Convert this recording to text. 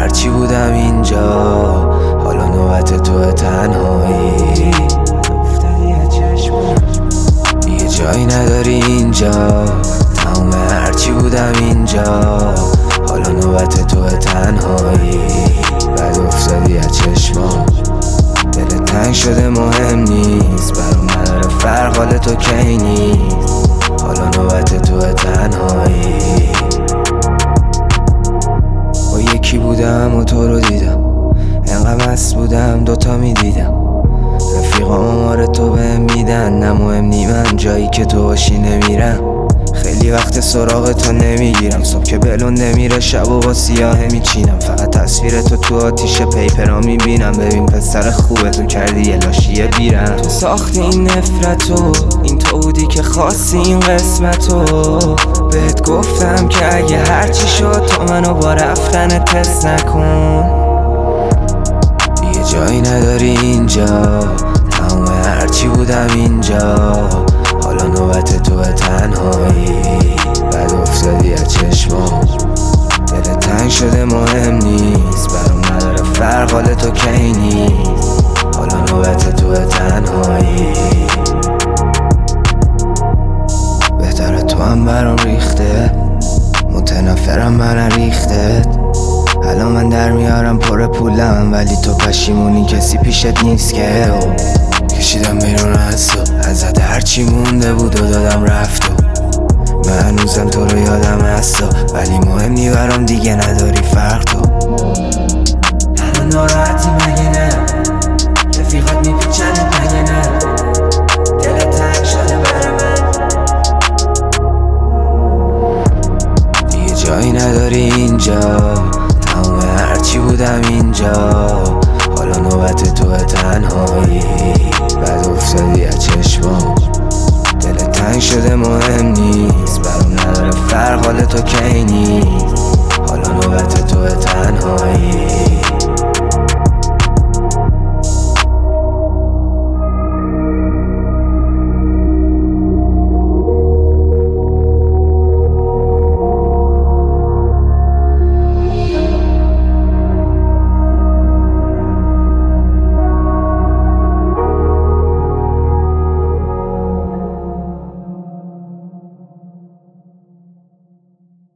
هرچی بودم اینجا، حالا نوبت تو تنهایی. دیگه جایی نداری اینجا، تموم هرچی بودم اینجا، حالا نوبت تو تنهایی. بعد افتادی از چشمام، دل تنگ شده مهم نیست، برام نداره فرق حال تو کی نیست، حالا نوبت تو تنهایی. با یکی بودم و تو رو دیدم، انقدر مست بودم دوتا میدیدم، رفیقام آمار تو بهم میدن، نه مهم نی من جایی که تو باشی نمیرم. خیلی وقت سراغ تو نمیگیرم، صبح که بلون نمیره شب و با سیاه میچینم، فقط تصویر تو آتیش پیپرا میبینم. ببین پسر خوبه تو کردی یه لاشیه بیرم، تو ساختی این نفرتو، این تو بودی که خواستی این قسمتو. بهت گفتم که اگه هرچی شد تو منو با رفتن تست نکن. دیگه جایی نداری اینجا، تموم هرچی بودم اینجا، حالا نوبت تو تنهایی. بعد افتادی از چشمام، دل تنگ شده مهم نیست، برام نداره فرق حال تو کی نیست، حالا نوبت تو تنهایی. بهتره تو هم برام ریخته، متنفرم من ریختت. الان من در میارم پر پولم، ولی تو پشیمونی کسی پیشت نیست که. کشیدم بیرون از تو، ازت هرچی مونده بود و دادم رفت و من هنوزم تو رو یادم هست، ولی مهم نی برام دیگه نداری فرق تو.